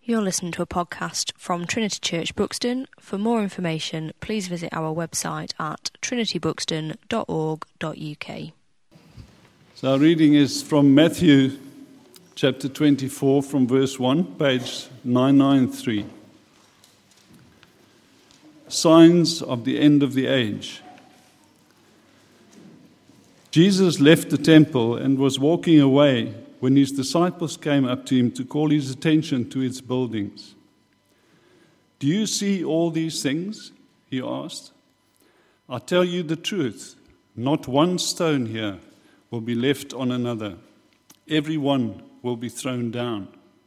You're listening to a podcast from Trinity Church Buxton. For more information, please visit our website at trinitybuxton.org.uk. So our reading is from Matthew chapter 24 from verse 1, page 993. Signs of the end of the age. Jesus left the temple and was walking away when his disciples came up to him to call his attention to its buildings. "Do you see all these things?" he asked. "I tell you the truth, not one stone here will be left on another. Every one will be thrown down."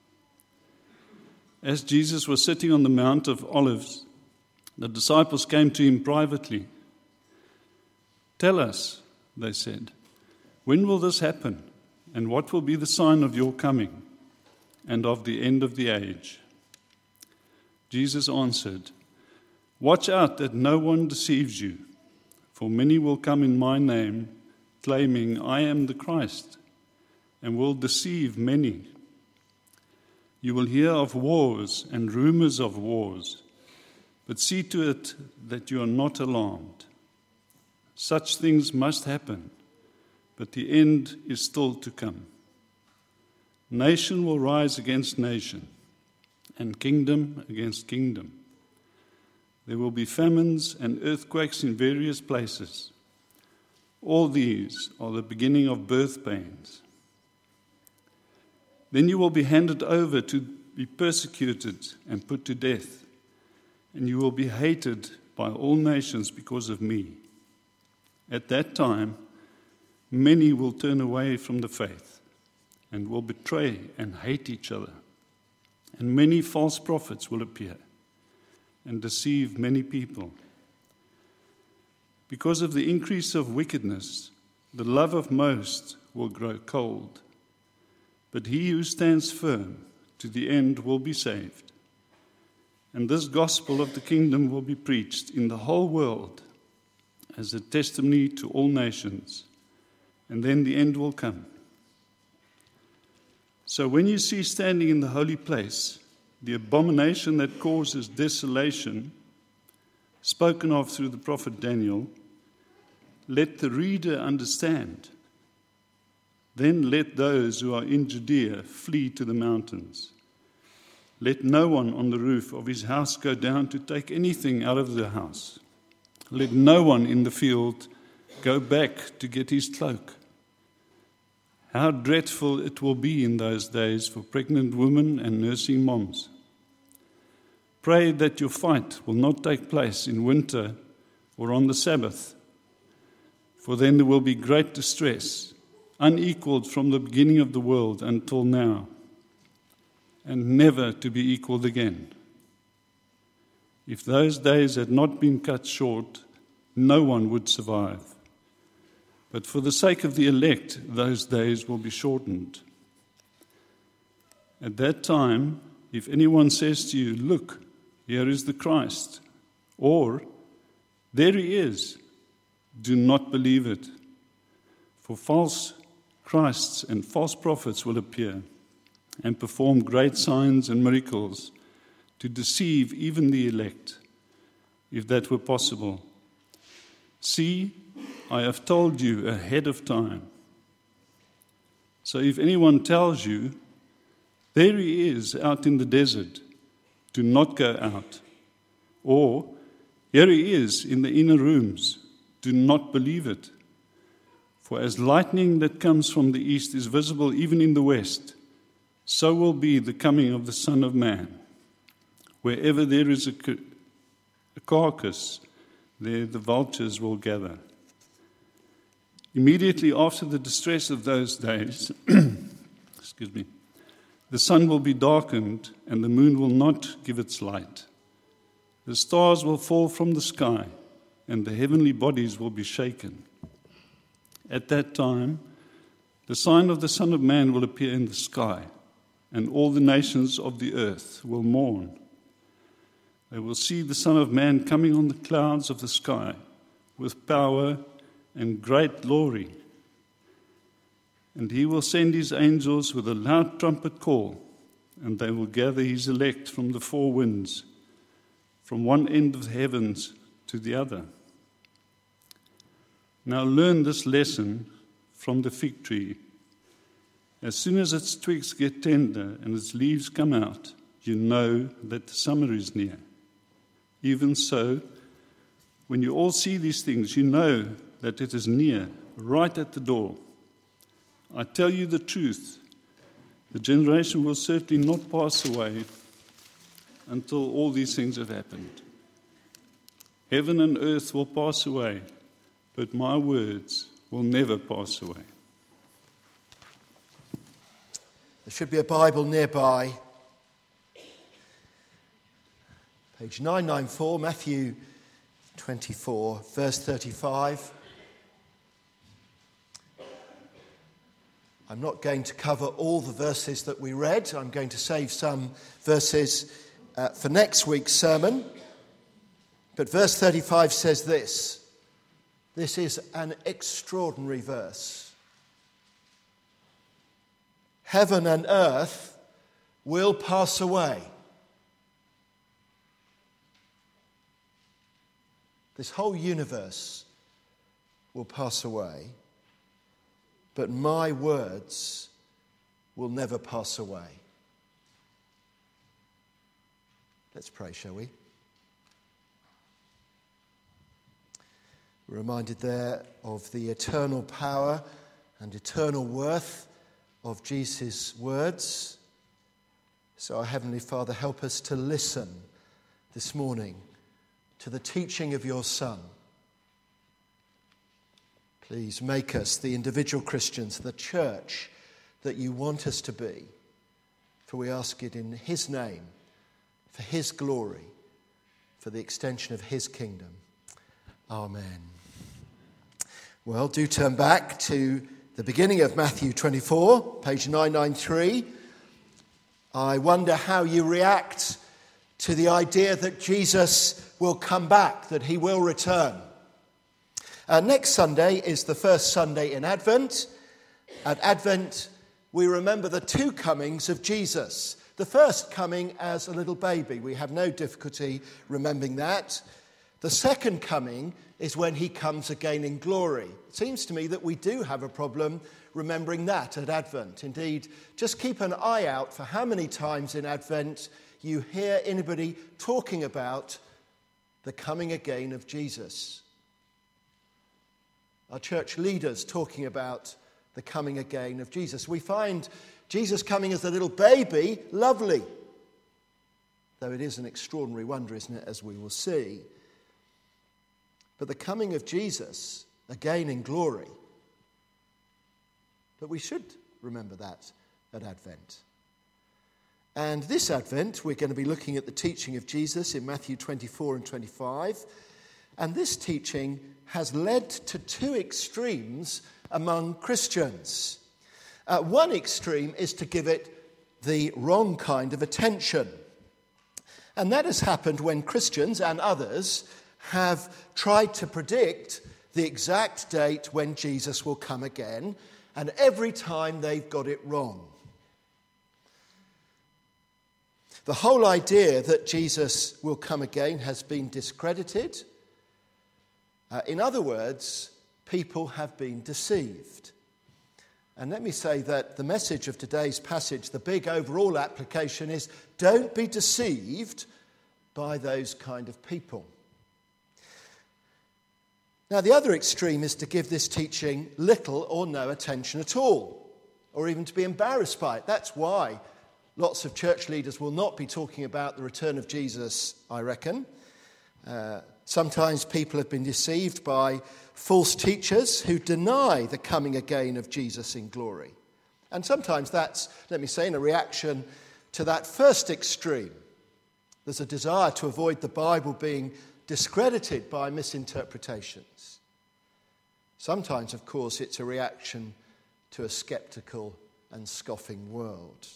As Jesus was sitting on the Mount of Olives, the disciples came to him privately. "Tell us," they said, "when will this happen? And what will be the sign of your coming and of the end of the age?" Jesus answered, "Watch out that no one deceives you, for many will come in my name, claiming I am the Christ, and will deceive many. You will hear of wars and rumors of wars, but see to it that you are not alarmed. Such things must happen, but the end is still to come. Nation will rise against nation, and kingdom against kingdom. There will be famines and earthquakes in various places. All these are the beginning of birth pains. Then you will be handed over to be persecuted and put to death, and you will be hated by all nations because of me. At that time, many will turn away from the faith and will betray and hate each other. And many false prophets will appear and deceive many people. Because of the increase of wickedness, the love of most will grow cold. But he who stands firm to the end will be saved. And this gospel of the kingdom will be preached in the whole world as a testimony to all nations. And then the end will come. So when you see standing in the holy place the abomination that causes desolation, spoken of through the prophet Daniel, let the reader understand. Then let those who are in Judea flee to the mountains. Let no one on the roof of his house go down to take anything out of the house. Let no one in the field go back to get his cloak. How dreadful it will be in those days for pregnant women and nursing moms. Pray that your fight will not take place in winter or on the Sabbath, for then there will be great distress, unequaled from the beginning of the world until now, and never to be equaled again. If those days had not been cut short, no one would survive. But for the sake of the elect, those days will be shortened. At that time, if anyone says to you, 'Look, here is the Christ,' or 'There he is,' do not believe it. For false Christs and false prophets will appear and perform great signs and miracles to deceive even the elect, if that were possible. See, I have told you ahead of time. So if anyone tells you, 'There he is out in the desert,' do not go out. Or, 'Here he is in the inner rooms,' do not believe it. For as lightning that comes from the east is visible even in the west, so will be the coming of the Son of Man. Wherever there is a carcass, there the vultures will gather." Immediately after the distress of those days, the sun will be darkened and the moon will not give its light. The stars will fall from the sky and the heavenly bodies will be shaken. At that time, the sign of the Son of Man will appear in the sky, and all the nations of the earth will mourn. They will see the Son of Man coming on the clouds of the sky with power and great glory. And he will send his angels with a loud trumpet call, and they will gather his elect from the four winds, from one end of the heavens to the other. Now learn this lesson from the fig tree. As soon as its twigs get tender and its leaves come out, you know that the summer is near. Even so, when you all see these things, you know that it is near, right at the door. I tell you the truth, the generation will certainly not pass away until all these things have happened. Heaven and earth will pass away, but my words will never pass away. There should be a Bible nearby. Page 994, Matthew 24, verse 35. I'm not going to cover all the verses that we read. I'm going to save some verses for next week's sermon. But verse 35 says this. This is an extraordinary verse. Heaven and earth will pass away. This whole universe will pass away, but my words will never pass away. Let's pray, shall we? We're reminded there of the eternal power and eternal worth of Jesus' words. So our Heavenly Father, help us to listen this morning to the teaching of your Son. Please make us the individual Christians, the church that you want us to be. For we ask it in his name, for his glory, for the extension of his kingdom. Amen. Well, do turn back to the beginning of Matthew 24, page 993. I wonder how you react to the idea that Jesus will come back, that he will return. Next Sunday is the first Sunday in Advent. At Advent, we remember the two comings of Jesus. The first coming as a little baby. We have no difficulty remembering that. The second coming is when he comes again in glory. It seems to me that we do have a problem remembering that at Advent. Indeed, just keep an eye out for how many times in Advent you hear anybody talking about the coming again of Jesus. Our church leaders talking about the coming again of Jesus. We find Jesus coming as a little baby lovely, though it is an extraordinary wonder, isn't it, as we will see. But the coming of Jesus again in glory. But we should remember that at Advent. And this Advent, we're going to be looking at the teaching of Jesus in Matthew 24 and 25. And this teaching has led to two extremes among Christians. One extreme is to give it the wrong kind of attention. And that has happened when Christians and others have tried to predict the exact date when Jesus will come again, and every time they've got it wrong. The whole idea that Jesus will come again has been discredited. In other words, people have been deceived. And let me say that the message of today's passage, the big overall application is, don't be deceived by those kind of people. Now, the other extreme is to give this teaching little or no attention at all, or even to be embarrassed by it. That's why lots of church leaders will not be talking about the return of Jesus, I reckon. Sometimes people have been deceived by false teachers who deny the coming again of Jesus in glory. And sometimes that's, let me say, in a reaction to that first extreme. There's a desire to avoid the Bible being discredited by misinterpretations. Sometimes, of course, it's a reaction to a skeptical and scoffing world.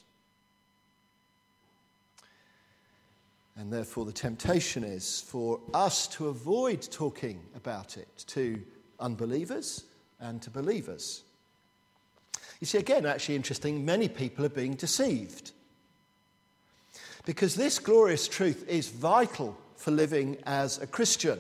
And therefore the temptation is for us to avoid talking about it to unbelievers and to believers. You see, again, actually interesting, many people are being deceived. Because this glorious truth is vital for living as a Christian.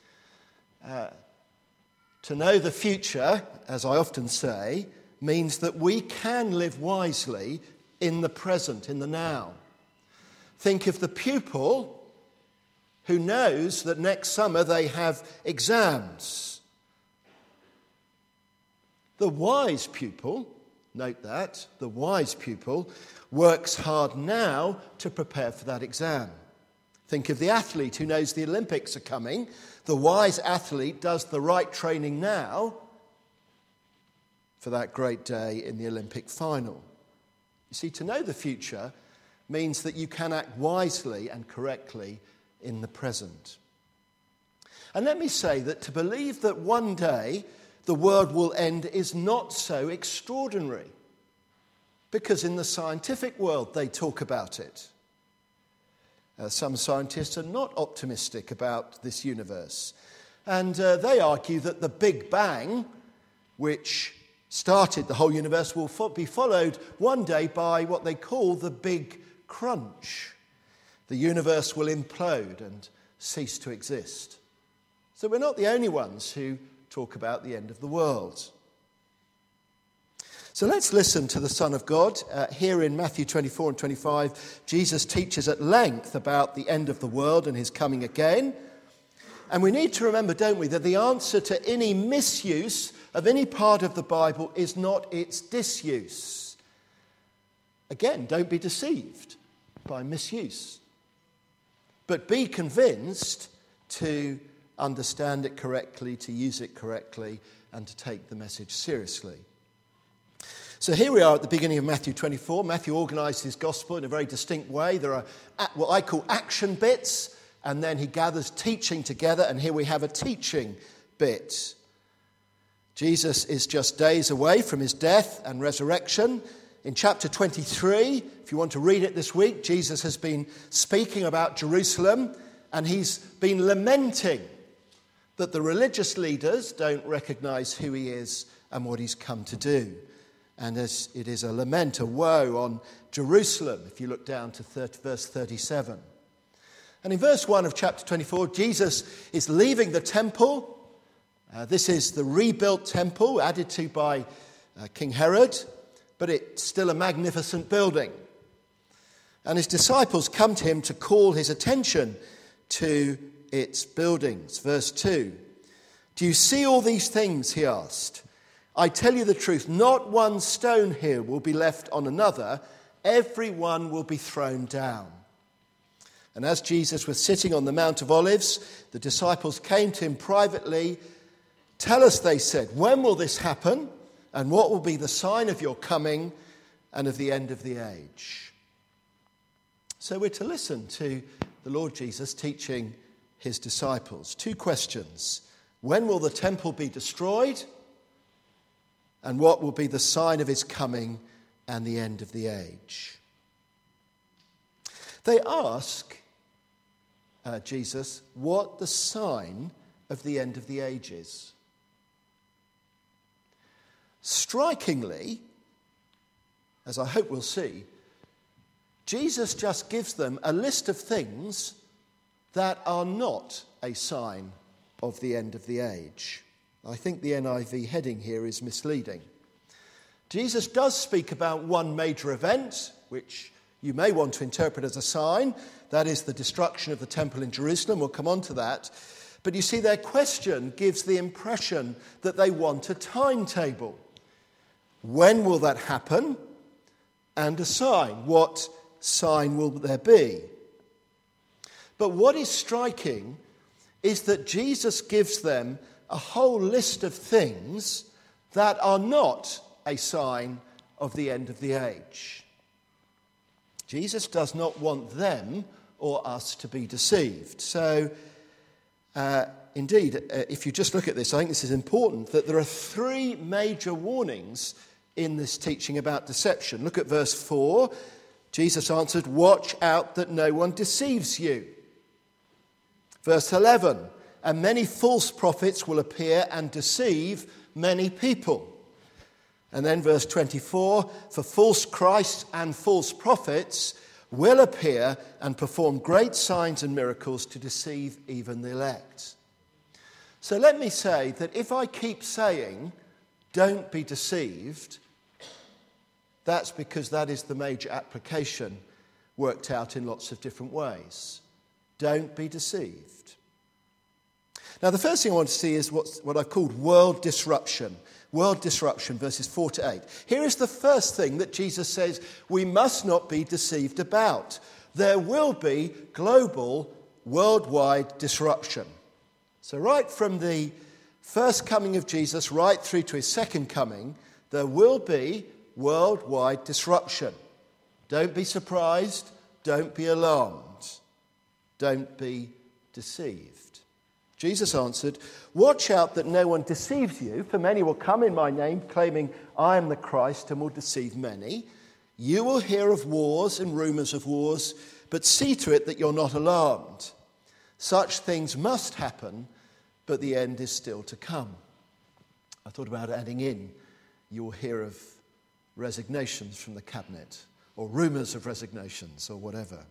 To know the future, as I often say, means that we can live wisely in the present, in the now. Think of the pupil who knows that next summer they have exams. The wise pupil, note that, the wise pupil works hard now to prepare for that exam. Think of the athlete who knows the Olympics are coming. The wise athlete does the right training now for that great day in the Olympic final. You see, to know the future means that you can act wisely and correctly in the present. And let me say that to believe that one day the world will end is not so extraordinary, because in the scientific world they talk about it. Some scientists are not optimistic about this universe, and they argue that the Big Bang, which started the whole universe, will be followed one day by what they call the Big Crunch. The universe will implode and cease to exist. So we're not the only ones who talk about the end of the world. So let's listen to the Son of God. Here in Matthew 24 and 25, Jesus teaches at length about the end of the world and his coming again. And we need to remember, don't we, that the answer to any misuse of any part of the Bible is not its disuse. Again, don't be deceived by misuse, but be convinced to understand it correctly, to use it correctly, and to take the message seriously. So here we are at the beginning of Matthew 24. Matthew organised his gospel in a very distinct way. There are what I call action bits, and then he gathers teaching together, and here we have a teaching bit. Jesus is just days away from his death and resurrection. In chapter 23, if you want to read it this week, Jesus has been speaking about Jerusalem, and he's been lamenting that the religious leaders don't recognise who he is and what he's come to do. And as it is a lament, a woe on Jerusalem, if you look down to verse 37. And in verse 1 of chapter 24, Jesus is leaving the temple. This is the rebuilt temple added to by King Herod, but it's still a magnificent building. And his disciples come to him to call his attention to its buildings. Verse 2, "Do you see all these things?" he asked. "I tell you the truth, not one stone here will be left on another. Every one will be thrown down." And as Jesus was sitting on the Mount of Olives, the disciples came to him privately. "Tell us," they said, "when will this happen? And what will be the sign of your coming and of the end of the age?" So we're to listen to the Lord Jesus teaching his disciples. Two questions. When will the temple be destroyed? And what will be the sign of his coming and the end of the age? They ask Jesus what the sign of the end of the age is. Strikingly, as I hope we'll see, Jesus just gives them a list of things that are not a sign of the end of the age. I think the NIV heading here is misleading. Jesus does speak about one major event, which you may want to interpret as a sign. That is the destruction of the temple in Jerusalem. We'll come on to that. But you see, their question gives the impression that they want a timetable. When will that happen? And a sign. What sign will there be? But what is striking is that Jesus gives them a whole list of things that are not a sign of the end of the age. Jesus does not want them or us to be deceived. So, indeed, if you just look at this, I think this is important, that there are three major warnings in this teaching about deception. Look at verse 4. Jesus answered, "Watch out that no one deceives you." Verse 11, "And many false prophets will appear and deceive many people." And then verse 24, "For false Christs and false prophets will appear and perform great signs and miracles to deceive even the elect. So let me say that if I keep saying, don't be deceived, that's because that is the major application worked out in lots of different ways. Don't be deceived. Now, the first thing I want to see is what I've called world disruption. World disruption, verses 4 to 8. Here is the first thing that Jesus says we must not be deceived about. There will be global, worldwide disruption. So right from the first coming of Jesus right through to his second coming, there will be worldwide disruption. Don't be surprised. Don't be alarmed. Don't be deceived. Jesus answered, "Watch out that no one deceives you, for many will come in my name, claiming I am the Christ, and will deceive many. You will hear of wars and rumours of wars, but see to it that you're not alarmed. Such things must happen, but the end is still to come." I thought about adding in, you will hear of resignations from the cabinet, or rumours of resignations, or whatever.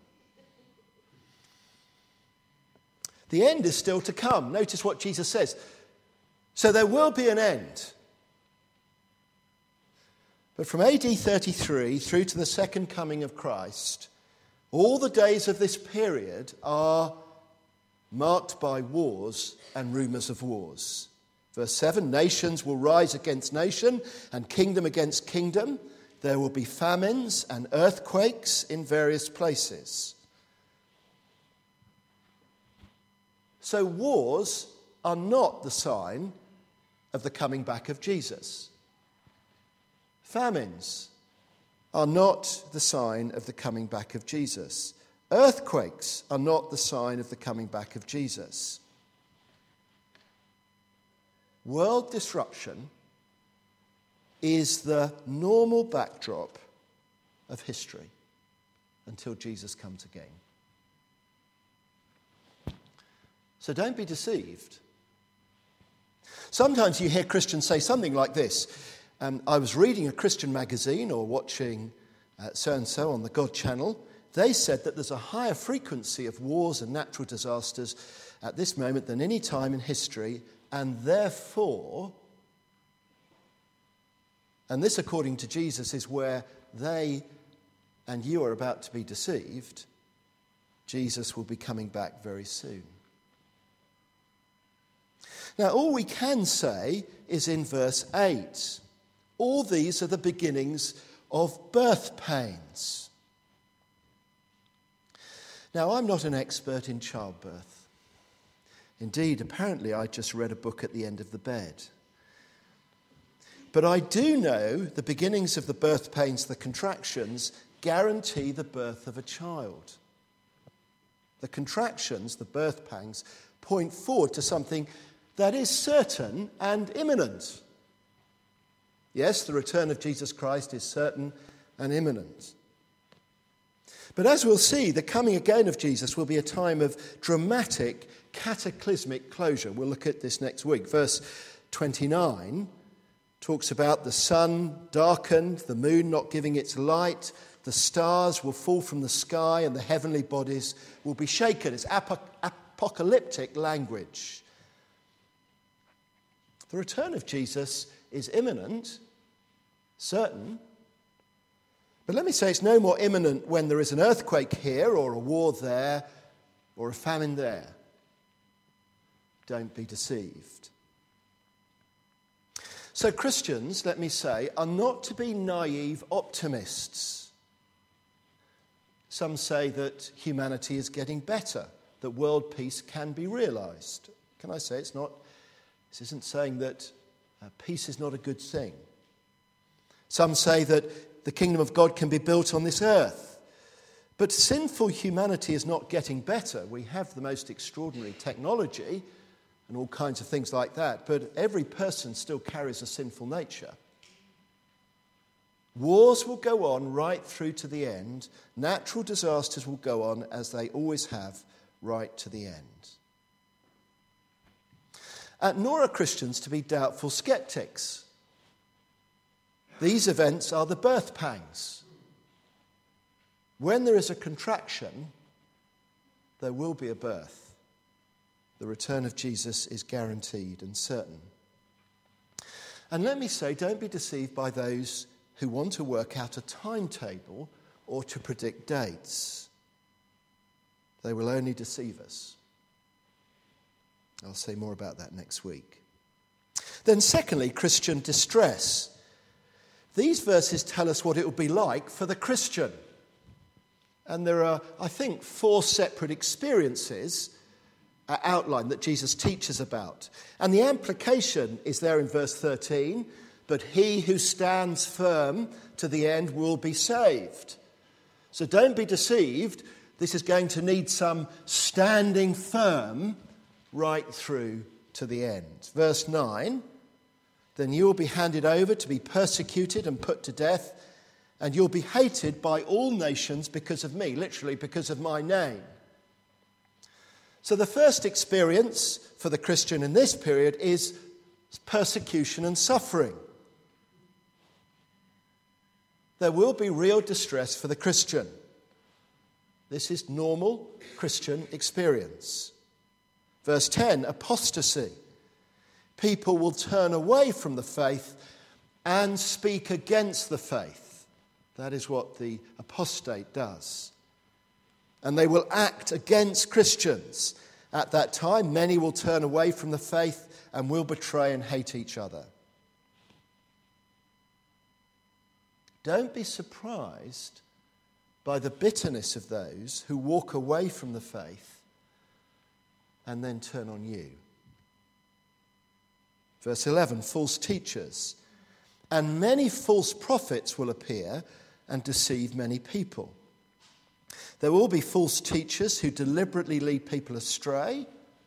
The end is still to come. Notice what Jesus says. So there will be an end. But from AD 33 through to the second coming of Christ, all the days of this period are marked by wars and rumours of wars. Verse 7, nations will rise against nation and kingdom against kingdom. There will be famines and earthquakes in various places. So wars are not the sign of the coming back of Jesus. Famines are not the sign of the coming back of Jesus. Earthquakes are not the sign of the coming back of Jesus. World disruption is the normal backdrop of history until Jesus comes again. So don't be deceived. Sometimes you hear Christians say something like this. I was reading a Christian magazine or watching so-and-so on the God channel. They said that there's a higher frequency of wars and natural disasters at this moment than any time in history, and therefore, and this according to Jesus is where they and you are about to be deceived, Jesus will be coming back very soon. Now, all we can say is in verse 8. All these are the beginnings of birth pains. Now, I'm not an expert in childbirth. Indeed, apparently I just read a book at the end of the bed. But I do know the beginnings of the birth pains, the contractions, guarantee the birth of a child. The contractions, the birth pangs, point forward to something that is certain and imminent. Yes, the return of Jesus Christ is certain and imminent. But as we'll see, the coming again of Jesus will be a time of dramatic, cataclysmic closure. We'll look at this next week. Verse 29 talks about the sun darkened, the moon not giving its light, the stars will fall from the sky, and the heavenly bodies will be shaken. It's apocalyptic language. The return of Jesus is imminent, certain. But let me say it's no more imminent when there is an earthquake here or a war there or a famine there. Don't be deceived. So Christians, let me say, are not to be naive optimists. Some say that humanity is getting better, that world peace can be realised. Can I say it's not? This isn't saying that peace is not a good thing. Some say that the kingdom of God can be built on this earth. But sinful humanity is not getting better. We have the most extraordinary technology and all kinds of things like that, but every person still carries a sinful nature. Wars will go on right through to the end. Natural disasters will go on as they always have right to the end. Nor are Christians to be doubtful skeptics. These events are the birth pangs. When there is a contraction, there will be a birth. The return of Jesus is guaranteed and certain. And let me say, don't be deceived by those who want to work out a timetable or to predict dates. They will only deceive us. I'll say more about that next week. Then secondly, Christian distress. These verses tell us what it will be like for the Christian. And there are, I think, 4 separate experiences outlined that Jesus teaches about. And the implication is there in verse 13, but he who stands firm to the end will be saved. So don't be deceived. This is going to need some standing firm right through to the end. Verse 9, then you will be handed over to be persecuted and put to death, and you'll be hated by all nations because of me, literally because of my name. So the first experience for the Christian in this period is persecution and suffering. There will be real distress for the Christian. This is normal Christian experience. Verse 10, apostasy. People will turn away from the faith and speak against the faith. That is what the apostate does. And they will act against Christians. At that time, many will turn away from the faith and will betray and hate each other. Don't be surprised by the bitterness of those who walk away from the faith and then turn on you. Verse 11, false teachers. And many false prophets will appear and deceive many people. There will be false teachers who deliberately lead people astray.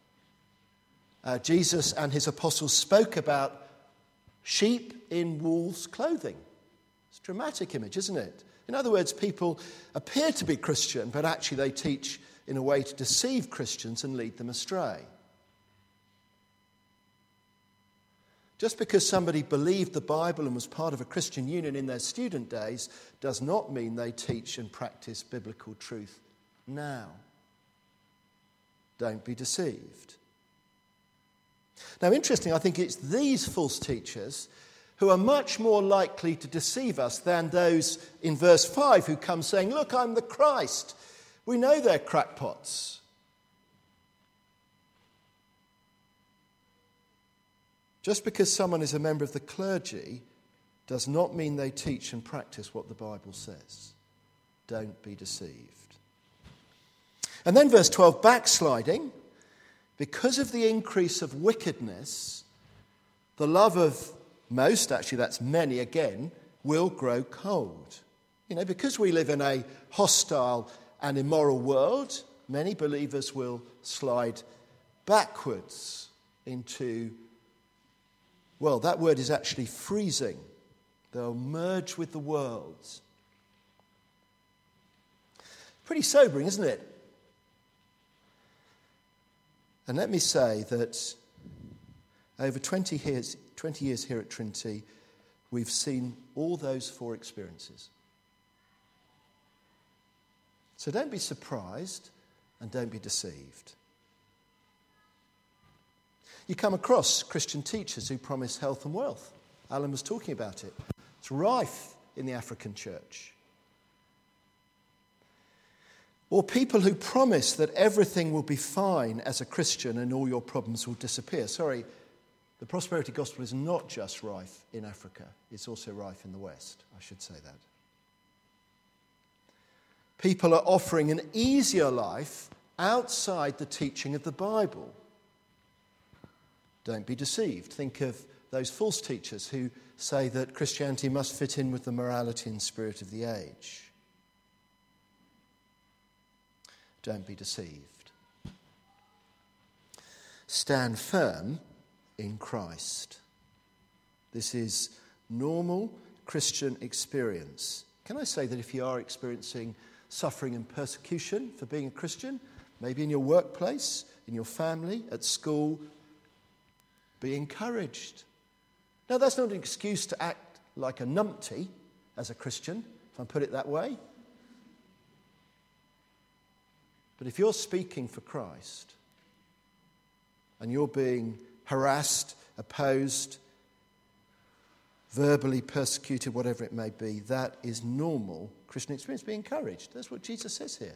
Jesus and his apostles spoke about sheep in wolves' clothing. It's a dramatic image, isn't it? In other words, people appear to be Christian, but actually they teach in a way to deceive Christians and lead them astray. Just because somebody believed the Bible and was part of a Christian union in their student days does not mean they teach and practice biblical truth now. Don't be deceived. Now, interesting, I think it's these false teachers who are much more likely to deceive us than those in verse 5 who come saying, look, I'm the Christ. We know they're crackpots. Just because someone is a member of the clergy does not mean they teach and practice what the Bible says. Don't be deceived. And then verse 12, backsliding. Because of the increase of wickedness, the love of most, actually that's many again, will grow cold. You know, because we live in a hostile and immoral world, many believers will slide backwards into, well, that word is actually freezing. They'll merge with the world. Pretty sobering, isn't it? And let me say that over 20 years here at Trinity, we've seen all those 4 experiences. So don't be surprised and don't be deceived. You come across Christian teachers who promise health and wealth. Alan was talking about it. It's rife in the African church. Or people who promise that everything will be fine as a Christian and all your problems will disappear. Sorry, the prosperity gospel is not just rife in Africa. It's also rife in the West. I should say that. People are offering an easier life outside the teaching of the Bible. Don't be deceived. Think of those false teachers who say that Christianity must fit in with the morality and spirit of the age. Don't be deceived. Stand firm in Christ. This is normal Christian experience. Can I say that if you are experiencing suffering and persecution for being a Christian, maybe in your workplace, in your family, at school, be encouraged. Now, that's not an excuse to act like a numpty as a Christian, if I put it that way. But if you're speaking for Christ and you're being harassed, opposed, verbally persecuted, whatever it may be, that is normal Christian experience. Be encouraged. That's what Jesus says here.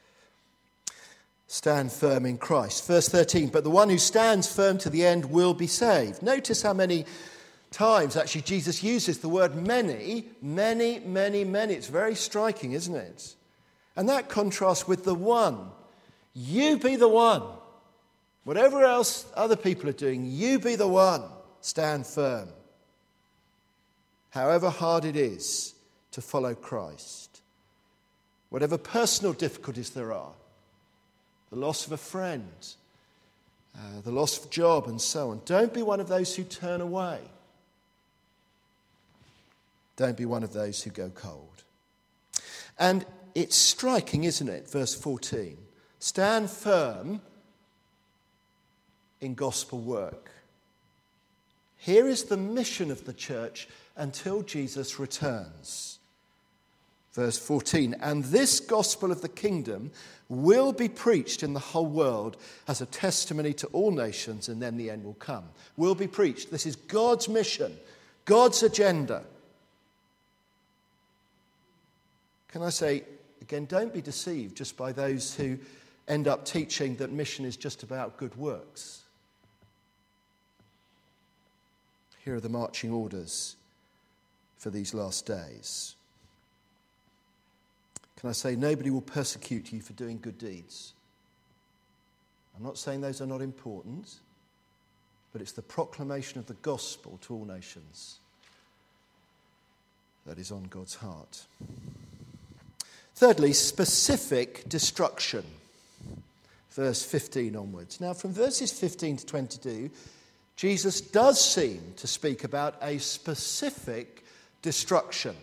Stand firm in Christ. Verse 13, but the one who stands firm to the end will be saved. Notice how many times actually Jesus uses the word many. It's very striking, isn't it? And that contrasts with the one. You be the one. Whatever else other people are doing, you be the one. Stand firm. However hard it is to follow Christ, whatever personal difficulties there are, the loss of a friend, the loss of a job and so on, don't be one of those who turn away. Don't be one of those who go cold. And it's striking, isn't it? Verse 14. Stand firm in gospel work. Here is the mission of the church until Jesus returns. Verse 14, and this gospel of the kingdom will be preached in the whole world as a testimony to all nations, and then the end will come. Will be preached. This is God's mission, God's agenda. Can I say, again, don't be deceived just by those who end up teaching that mission is just about good works. Here are the marching orders for these last days. Can I say, nobody will persecute you for doing good deeds. I'm not saying those are not important, but it's the proclamation of the gospel to all nations that is on God's heart. Thirdly, specific destruction. Verse 15 onwards. Now, from verses 15 to 22, Jesus does seem to speak about a specific destruction.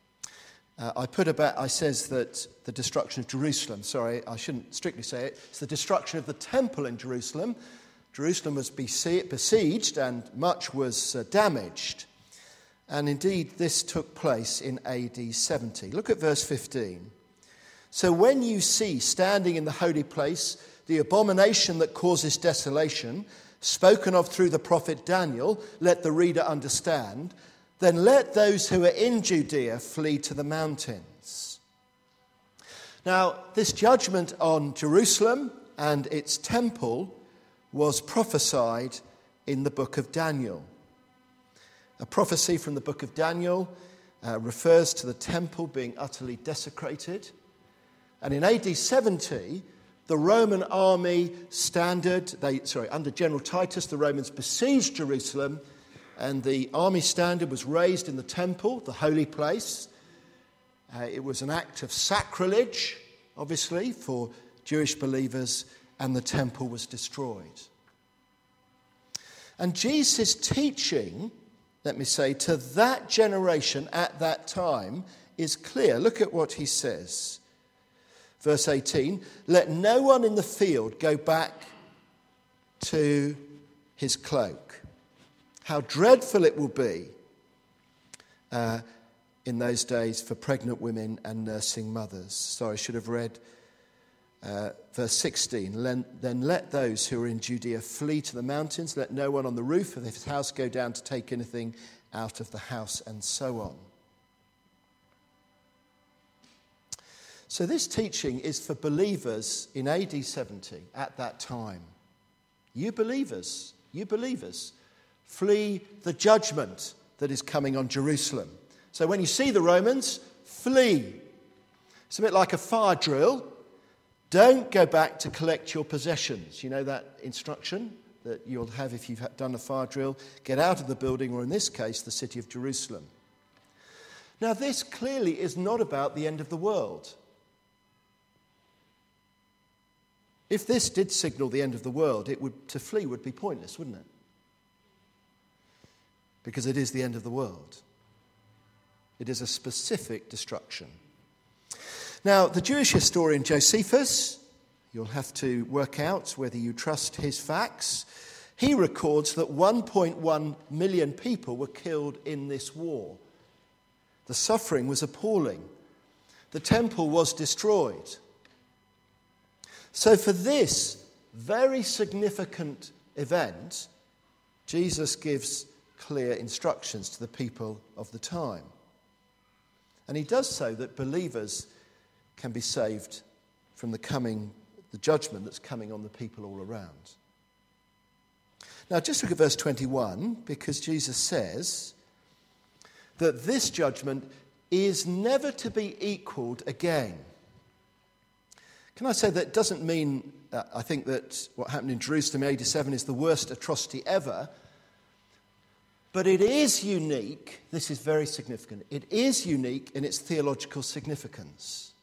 I says that the destruction of Jerusalem. Sorry, I shouldn't strictly say it. It's the destruction of the temple in Jerusalem. Jerusalem was besieged and much was damaged. And indeed, this took place in AD 70. Look at verse 15. So when you see standing in the holy place the abomination that causes desolation, spoken of through the prophet Daniel, let the reader understand, then let those who are in Judea flee to the mountains. Now, this judgment on Jerusalem and its temple was prophesied in the book of Daniel. A prophecy from the book of Daniel refers to the temple being utterly desecrated. And in AD 70, the Roman army under General Titus, the Romans besieged Jerusalem, and the army standard was raised in the temple, the holy place. It was an act of sacrilege, obviously, for Jewish believers, and the temple was destroyed. And Jesus' teaching, let me say, to that generation at that time is clear. Look at what he says. Verse 18, let no one in the field go back to his cloak. How dreadful it will be in those days for pregnant women and nursing mothers. Sorry, I should have read verse 16. Then let those who are in Judea flee to the mountains. Let no one on the roof of his house go down to take anything out of the house, and so on. So this teaching is for believers in AD 70 at that time. You believers, flee the judgment that is coming on Jerusalem. So when you see the Romans, flee. It's a bit like a fire drill. Don't go back to collect your possessions. You know that instruction that you'll have if you've done a fire drill? Get out of the building, or in this case, the city of Jerusalem. Now, this clearly is not about the end of the world. If this did signal the end of the world, to flee would be pointless, wouldn't it? Because it is the end of the world. It is a specific destruction. Now, the Jewish historian Josephus, you'll have to work out whether you trust his facts, he records that 1.1 million people were killed in this war. The suffering was appalling. The temple was destroyed. So for this very significant event, Jesus gives clear instructions to the people of the time. And he does so that believers can be saved from the judgment that's coming on the people all around. Now, just look at verse 21, because Jesus says that this judgment is never to be equaled again. Can I say that doesn't mean, I think that what happened in Jerusalem in AD 7 is the worst atrocity ever, but it is unique. This is very significant. It is unique in its theological significance.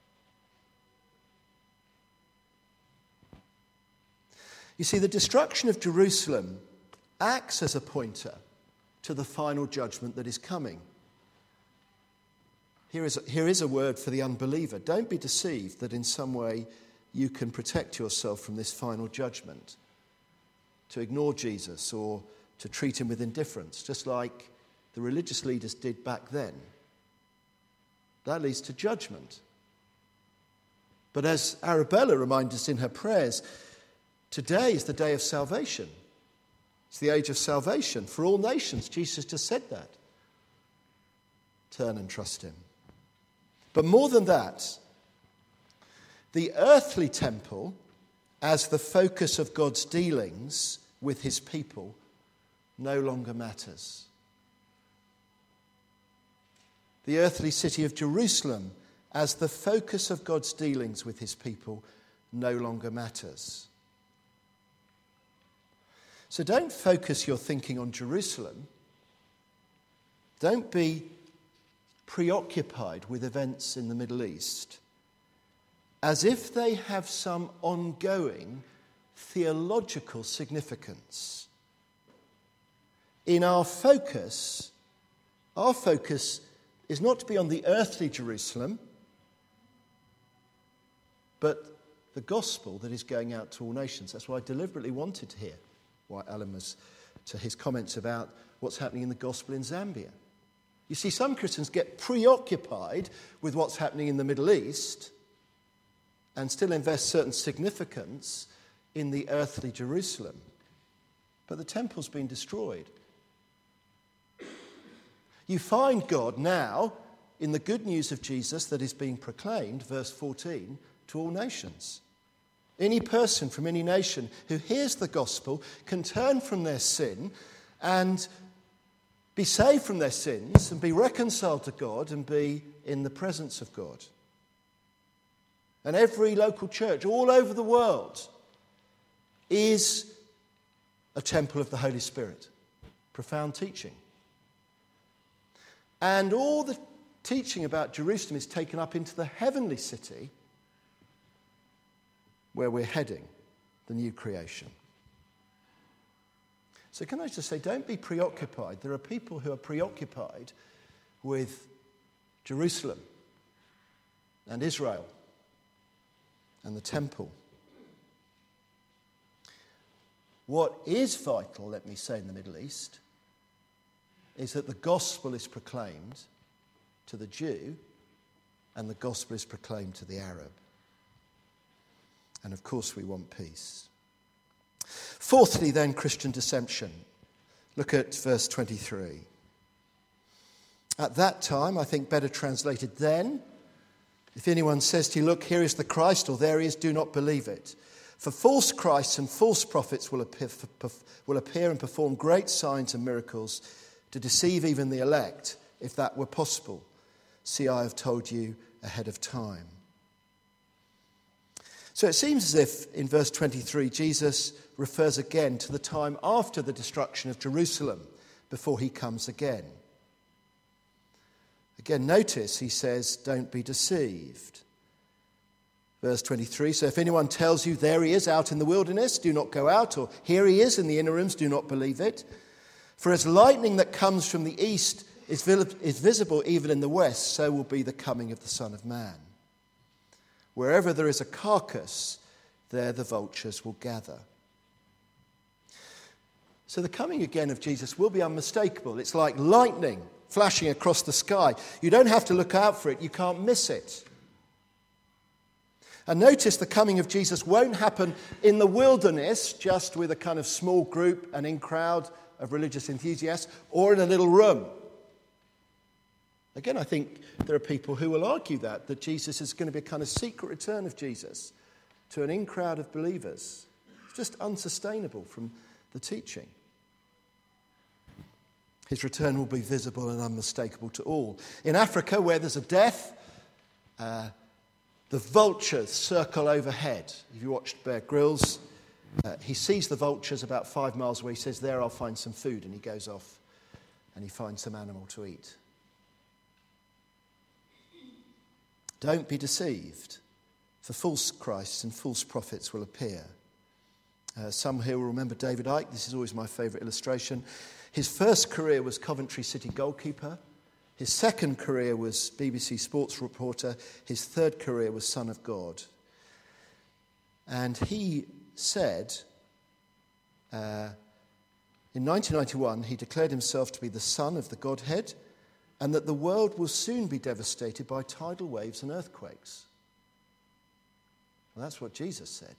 You see, the destruction of Jerusalem acts as a pointer to the final judgment that is coming. Here is a word for the unbeliever. Don't be deceived that in some way you can protect yourself from this final judgment. To ignore Jesus or to treat him with indifference, just like the religious leaders did back then. That leads to judgment. But as Arabella reminds us in her prayers, today is the day of salvation. It's the age of salvation for all nations. Jesus just said that. Turn and trust him. But more than that, the earthly temple, as the focus of God's dealings with his people, no longer matters. The earthly city of Jerusalem, as the focus of God's dealings with his people, no longer matters. So don't focus your thinking on Jerusalem. Don't be preoccupied with events in the Middle East as if they have some ongoing theological significance. In our focus is not to be on the earthly Jerusalem, but the gospel that is going out to all nations. That's why I deliberately wanted to hear why Alan was to his comments about what's happening in the gospel in Zambia. You see, some Christians get preoccupied with what's happening in the Middle East and still invest certain significance in the earthly Jerusalem. But the temple's been destroyed. You find God now in the good news of Jesus that is being proclaimed, verse 14, to all nations. Any person from any nation who hears the gospel can turn from their sin and be saved from their sins and be reconciled to God and be in the presence of God. And every local church all over the world is a temple of the Holy Spirit. Profound teaching. And all the teaching about Jerusalem is taken up into the heavenly city where we're heading, the new creation. So can I just say, don't be preoccupied. There are people who are preoccupied with Jerusalem and Israel and the temple. What is vital, let me say, in the Middle East is that the gospel is proclaimed to the Jew and the gospel is proclaimed to the Arab. And of course we want peace. Fourthly, then, Christian dissension. Look at verse 23. At that time, I think better translated then, if anyone says to you, look, here is the Christ, or there he is, do not believe it. For false Christs and false prophets will appear and perform great signs and miracles to deceive even the elect, if that were possible. See, I have told you ahead of time. So it seems as if in verse 23, Jesus refers again to the time after the destruction of Jerusalem, before he comes again. Again, notice he says, don't be deceived. Verse 23, so if anyone tells you, there he is out in the wilderness, do not go out, or here he is in the inner rooms, do not believe it. For as lightning that comes from the east is visible even in the west, so will be the coming of the Son of Man. Wherever there is a carcass, there the vultures will gather. So the coming again of Jesus will be unmistakable. It's like lightning flashing across the sky. You don't have to look out for it. You can't miss it. And notice the coming of Jesus won't happen in the wilderness, just with a kind of small group, an in-crowd of religious enthusiasts, or in a little room. Again, I think there are people who will argue that Jesus is going to be a kind of secret return of Jesus to an in-crowd of believers. It's just unsustainable from the teaching. His return will be visible and unmistakable to all. In Africa, where there's a death, the vultures circle overhead. If you watched Bear Grylls, he sees the vultures about 5 miles away. He says, there, I'll find some food. And he goes off and he finds some animal to eat. Don't be deceived, for false Christs and false prophets will appear. Some here will remember David Icke. This is always my favourite illustration. His first career was Coventry City goalkeeper. His second career was BBC sports reporter. His third career was Son of God. And he said, in 1991, he declared himself to be the Son of the Godhead, and that the world will soon be devastated by tidal waves and earthquakes. Well, that's what Jesus said.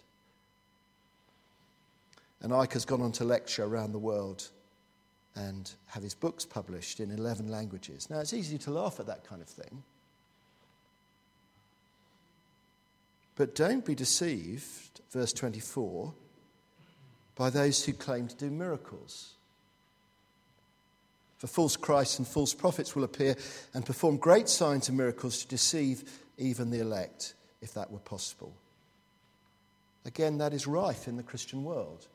And Icke has gone on to lecture around the world and have his books published in 11 languages. Now, it's easy to laugh at that kind of thing. But don't be deceived, verse 24, by those who claim to do miracles. For false Christs and false prophets will appear and perform great signs and miracles to deceive even the elect, if that were possible. Again, that is rife in the Christian world.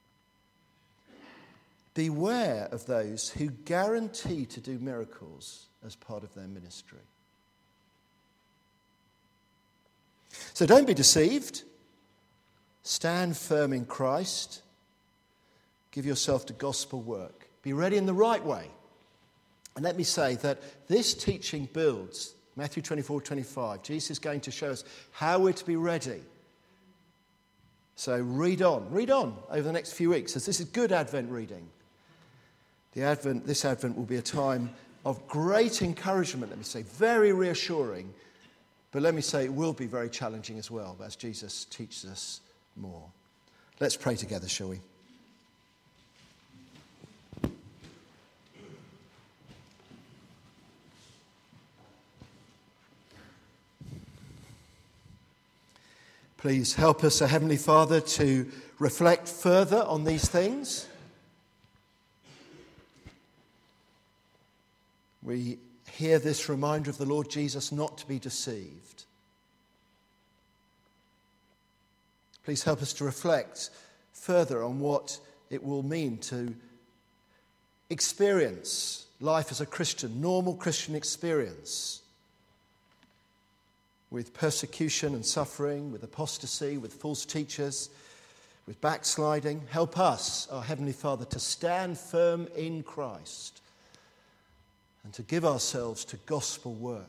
Beware of those who guarantee to do miracles as part of their ministry. So don't be deceived. Stand firm in Christ. Give yourself to gospel work. Be ready in the right way. And let me say that this teaching builds, Matthew 24:25. Jesus is going to show us how we're to be ready. So read on over the next few weeks, as this is good Advent reading. This Advent will be a time of great encouragement, let me say, very reassuring, but let me say it will be very challenging as well, as Jesus teaches us more. Let's pray together, shall we? Please help us, Heavenly Father, to reflect further on these things. We hear this reminder of the Lord Jesus not to be deceived. Please help us to reflect further on what it will mean to experience life as a Christian, normal Christian experience, with persecution and suffering, with apostasy, with false teachers, with backsliding. Help us, our Heavenly Father, to stand firm in Christ and to give ourselves to gospel work.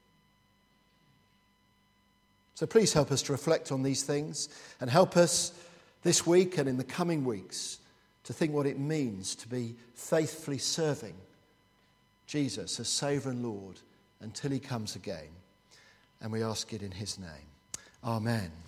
So please help us to reflect on these things and help us this week and in the coming weeks to think what it means to be faithfully serving Jesus as Saviour and Lord until he comes again. And we ask it in his name. Amen.